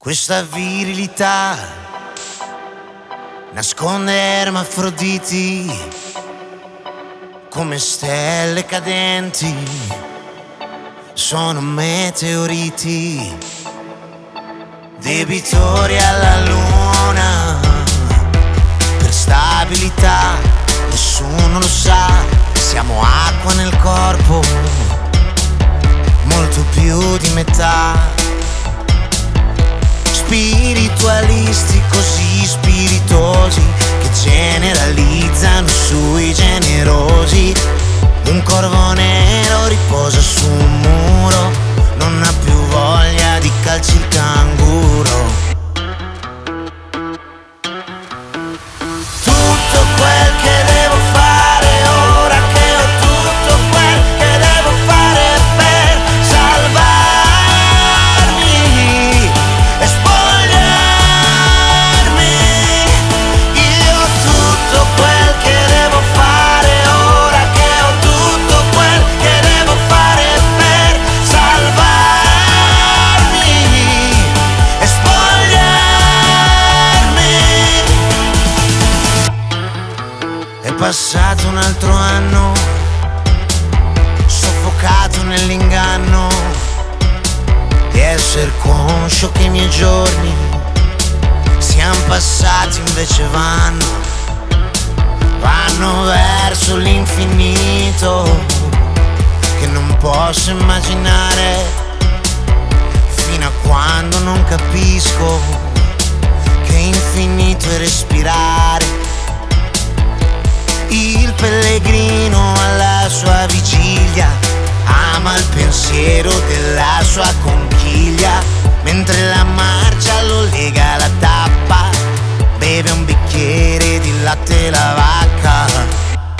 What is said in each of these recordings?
Questa virilità nasconde ermafroditi come stelle cadenti, sono meteoriti, debitori alla luna. Per stabilità nessuno lo sa, siamo acqua nel corpo, molto più di metà. Spiritualisti così spiritosi che generalizzano sui generosi. Un corvo nero riposa su un muro, non ha più voglia di calci il canguro. Tutto quel che devo fare ora che ho tutto quel che devo fare per salvarmi e spogliarmi. Io ho tutto quel che devo fare ora che ho tutto quel che devo fare per salvarmi e spogliarmi. È passato un altro anno, soffocato nell'inganno di essere conscio che i miei giorni siano passati, invece vanno verso l'infinito che non posso immaginare, fino a quando non capisco che infinito è respirare. Il pellegrino alla sua vigilia ama il pensiero della sua conchiglia, mentre la marcia lo lega alla tappa, beve un bicchiere di latte la vacca.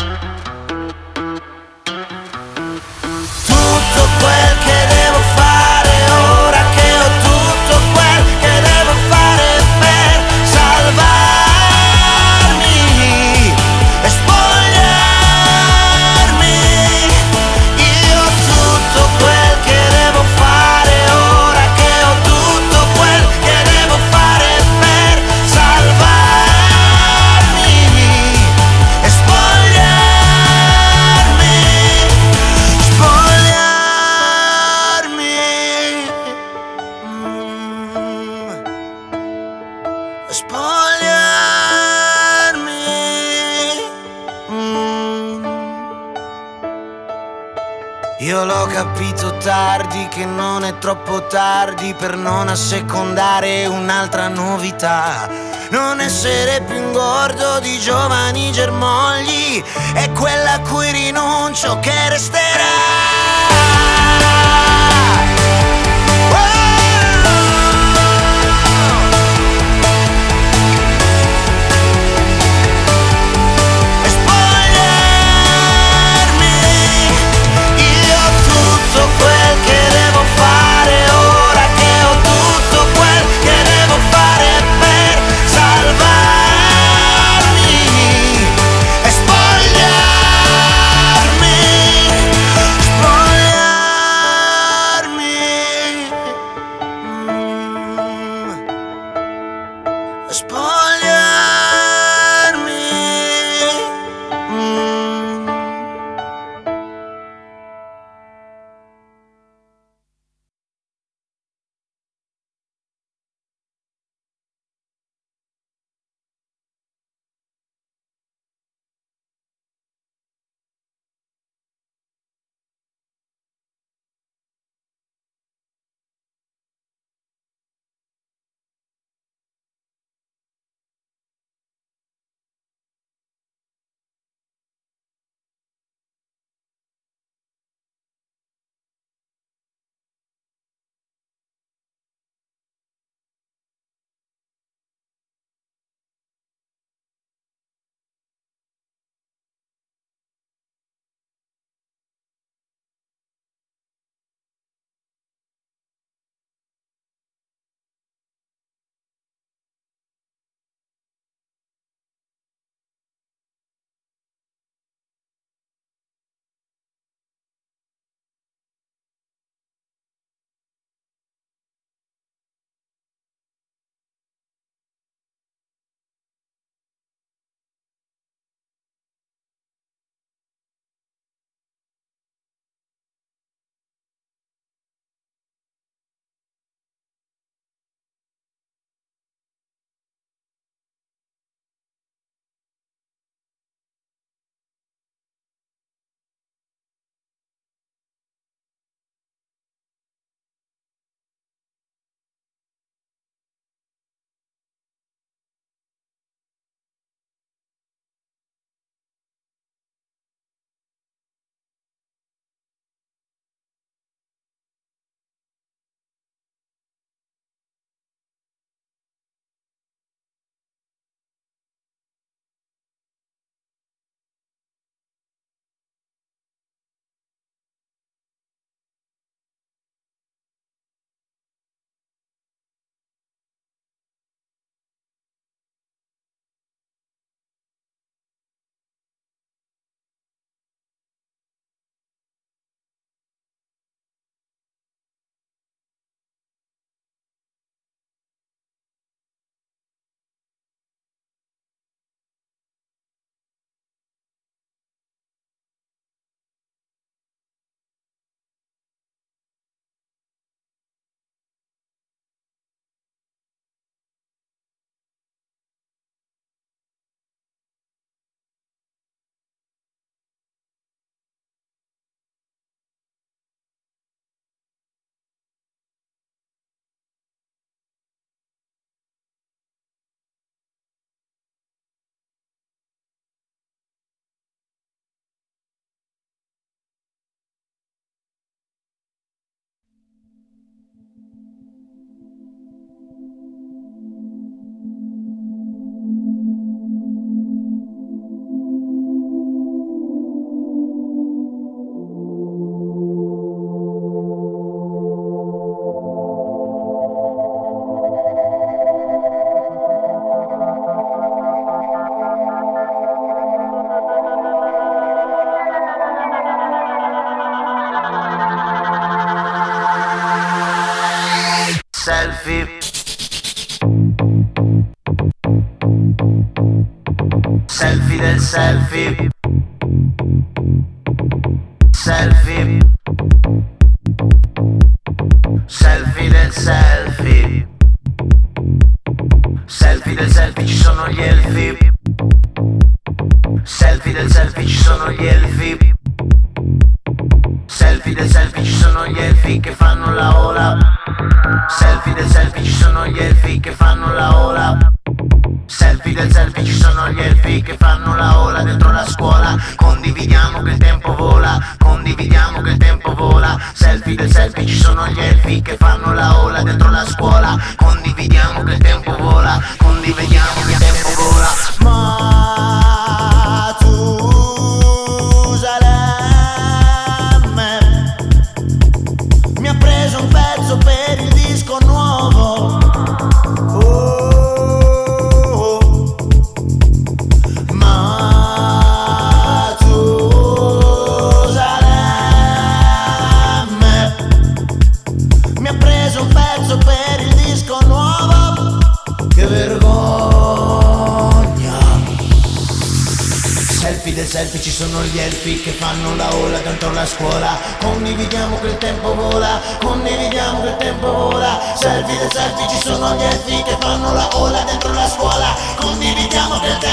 Tutto quel che devo fare ora che ho tutto quel che devo fare per salvarmi e spogliarmi. Io ho tutto quel che devo fare ora che ho tutto quel che devo fare per salvarmi e spogliarmi. Spogliarmi. Io l'ho capito tardi che non è troppo tardi per non assecondare un'altra novità. Non essere più ingordo di giovani germogli è quella a cui rinuncio che resterà. selfie del selfie, selfie, selfie del selfie, selfie del selfie, ci sono gli elfi, selfie del selfie, ci sono gli elfi, selfie del selfie, ci sono gli elfi che fanno la ola, selfie del selfie, ci sono gli elfi che fanno la ola, selfie del selfie, ci sono gli elfi che fanno la ola dentro la scuola, condividiamo che il tempo vola, condividiamo che il tempo vola, selfie del selfie, ci sono gli elfi che fanno la ola dentro la scuola, condividiamo che il tempo vola, condividiamo che il tempo vola. Matusalemme mi ha preso un pezzo per il disco nuovo. Mi ha preso un pezzo per il disco nuovo. Che vergogna. Selfie del selfie, ci sono gli elfi che fanno la ola dentro la scuola, condividiamo che il tempo vola, condividiamo che il tempo vola. Selfie del selfie, ci sono gli elfi che fanno la ola dentro la scuola, condividiamo che il tempo vola.